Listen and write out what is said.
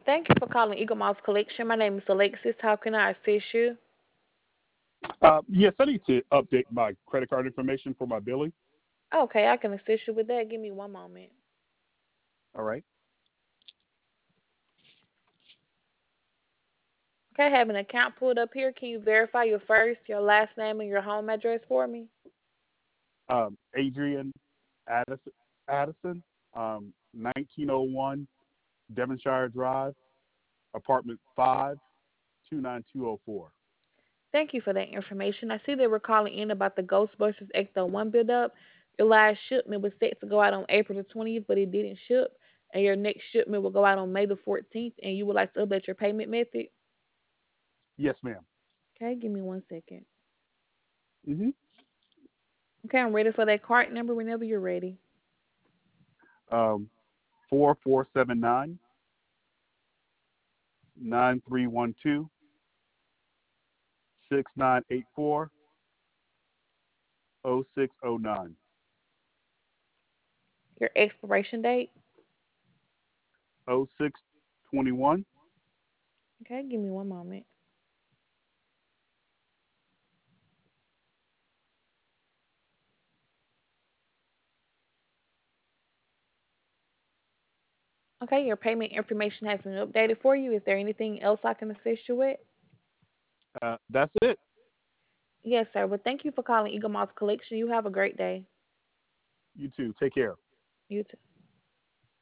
Thank you for calling Eagle Mouse Collection. My name is Alexis. How can I assist you? Yes, I need to update my credit card information for my billing. Okay, I can assist you with that. Give me one moment. All right. Okay, I have an account pulled up here. Can you verify your first, your last name, and your home address for me? Adrian Addison, 1901 Devonshire Drive, apartment 5, 29204. Thank you for that information. I see they were calling in about the Ghostbusters Ecto 1 build up. Your last shipment was set to go out on April the 20th, but it didn't ship. And your next shipment will go out on May the 14th, and you would like to update your payment method? Yes, ma'am. Okay, give me one second. Mm-hmm. Okay, I'm ready for that card number whenever you're ready. 4479 0609. Your expiration date? 0621. Okay, give me one moment. Okay, your payment information has been updated for you. Is there anything else I can assist you with? That's it. Yes, sir. Well, thank you for calling Eagle Moss Collection. You have a great day. You too. Take care. You too.